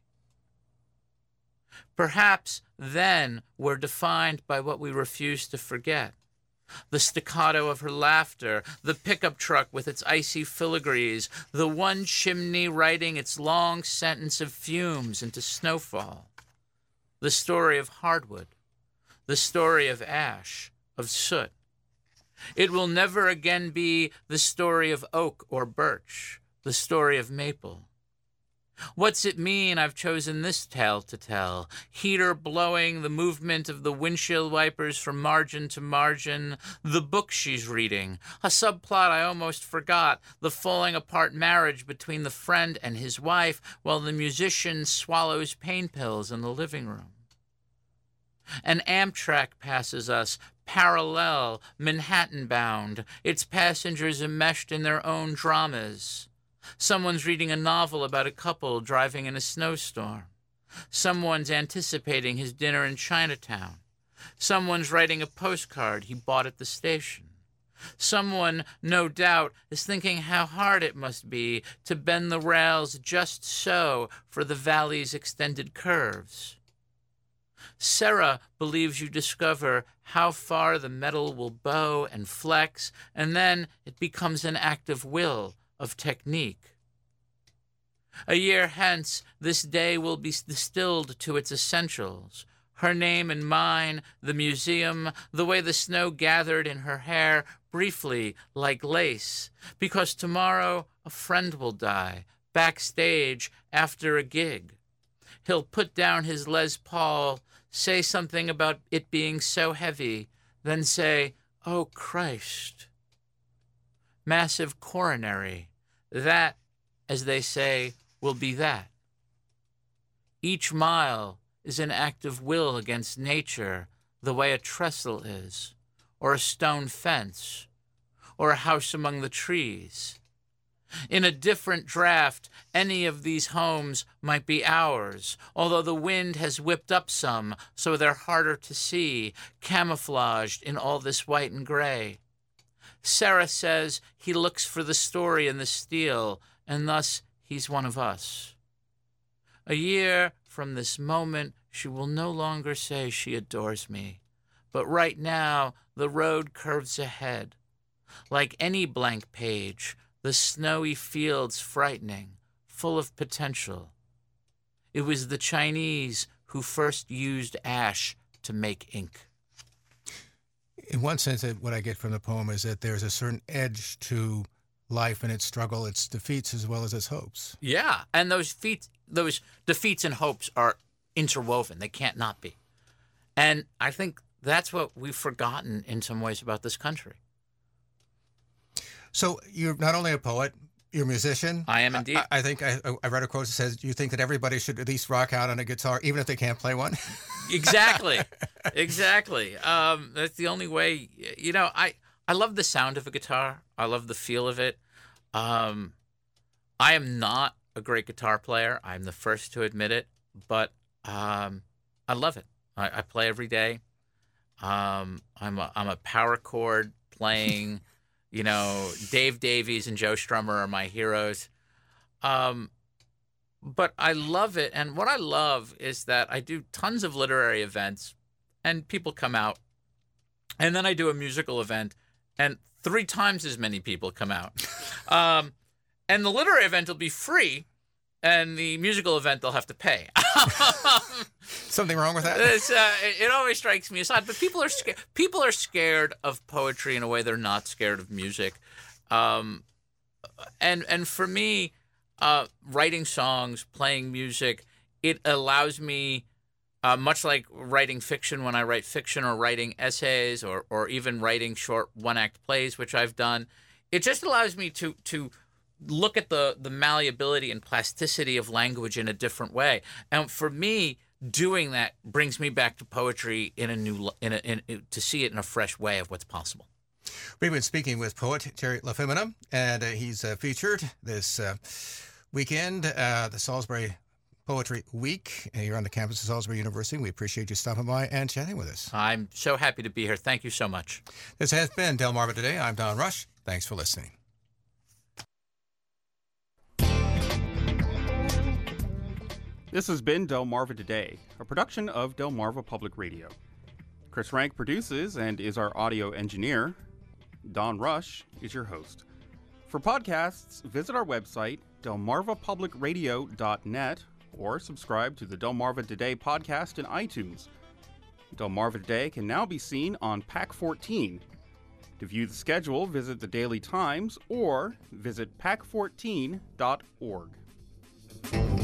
Perhaps then we're defined by what we refuse to forget. The staccato of her laughter, the pickup truck with its icy filigrees, the one chimney writing its long sentence of fumes into snowfall. The story of hardwood, the story of ash, of soot. It will never again be the story of oak or birch, the story of maple. What's it mean I've chosen this tale to tell? Heater blowing, the movement of the windshield wipers from margin to margin, the book she's reading, a subplot I almost forgot, the falling apart marriage between the friend and his wife while the musician swallows pain pills in the living room. An Amtrak passes us, parallel, Manhattan-bound, its passengers enmeshed in their own dramas. Someone's reading a novel about a couple driving in a snowstorm. Someone's anticipating his dinner in Chinatown. Someone's writing a postcard he bought at the station. Someone, no doubt, is thinking how hard it must be to bend the rails just so for the valley's extended curves. Sarah believes you discover how far the metal will bow and flex, and then it becomes an act of will, of technique. A year hence, this day will be distilled to its essentials. Her name and mine, the museum, the way the snow gathered in her hair, briefly, like lace. Because tomorrow a friend will die, backstage, after a gig. He'll put down his Les Paul, say something about it being so heavy, then say, "Oh, Christ." Massive coronary. That, as they say, will be that. Each mile is an act of will against nature, the way a trestle is, or a stone fence, or a house among the trees. In a different draft, any of these homes might be ours, although the wind has whipped up some, so they're harder to see, camouflaged in all this white and gray. Sarah says he looks for the story in the steel, and thus he's one of us. A year from this moment, she will no longer say she adores me, but right now the road curves ahead. Like any blank page, the snowy fields frightening, full of potential. It was the Chinese who first used ash to make ink. In one sense, what I get from the poem is that there's a certain edge to life and its struggle, its defeats as well as its hopes. Yeah, and those feats, those defeats and hopes are interwoven. They can't not be. And I think that's what we've forgotten in some ways about this country. So you're not only a poet, you're a musician. I am indeed. I, I think I, I read a quote that says you think that everybody should at least rock out on a guitar, even if they can't play one. Exactly. Exactly. Um, that's the only way. You know, I, I love the sound of a guitar. I love the feel of it. Um, I am not a great guitar player. I'm the first to admit it, but um, I love it. I, I play every day. Um, I'm a, I'm a power chord playing. You know, Dave Davies and Joe Strummer are my heroes. Um, but I love it. And what I love is that I do tons of literary events and people come out. And then I do a musical event and three times as many people come out. Um, and the literary event will be free. And the musical event, they'll have to pay. Something wrong with that? It's, uh, it, it always strikes me as odd. But people are scared. People are scared of poetry in a way they're not scared of music. Um, and and for me, uh, writing songs, playing music, it allows me, uh, much like writing fiction when I write fiction or writing essays or or even writing short one-act plays, which I've done, it just allows me to to. look at the, the malleability and plasticity of language in a different way. And for me, doing that brings me back to poetry in a new, in a, in, to see it in a fresh way of what's possible. We've been speaking with poet Terry LaFemina, and uh, he's uh, featured this uh, weekend, uh, the Salisbury Poetry Week. You're on the campus of Salisbury University. We appreciate you stopping by and chatting with us. I'm so happy to be here. Thank you so much. This has been Delmarva Today. I'm Don Rush. Thanks for listening. This has been Delmarva Today, a production of Delmarva Public Radio. Chris Rank produces and is our audio engineer. Don Rush is your host. For podcasts, visit our website, delmarva public radio dot net, or subscribe to the Delmarva Today podcast in iTunes. Delmarva Today can now be seen on PAC fourteen. To view the schedule, visit the Daily Times or visit pac fourteen dot org.